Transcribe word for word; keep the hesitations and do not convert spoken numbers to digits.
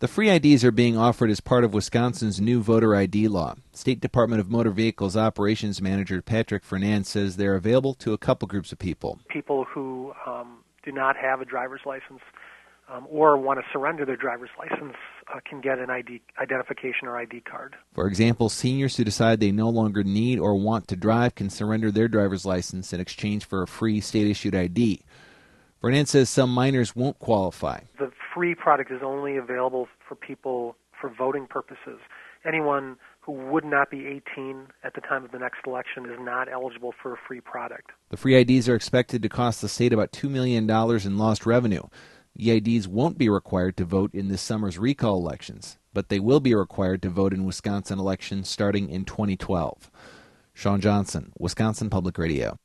The free I Ds are being offered as part of Wisconsin's new voter I D law. State Department of Motor Vehicles Operations Manager Patrick Fernand says they're available to a couple groups of people. People who um, do not have a driver's license um, or want to surrender their driver's license uh, can get an I D identification or I D card. For example, seniors who decide they no longer need or want to drive can surrender their driver's license in exchange for a free state-issued I D. Fernand says some minors won't qualify. The free product is only available for people for voting purposes. Anyone who would not be eighteen at the time of the next election is not eligible for a free product. The free I Ds are expected to cost the state about two million dollars in lost revenue. The I Ds won't be required to vote in this summer's recall elections, but they will be required to vote in Wisconsin elections starting in twenty twelve. Sean Johnson, Wisconsin Public Radio.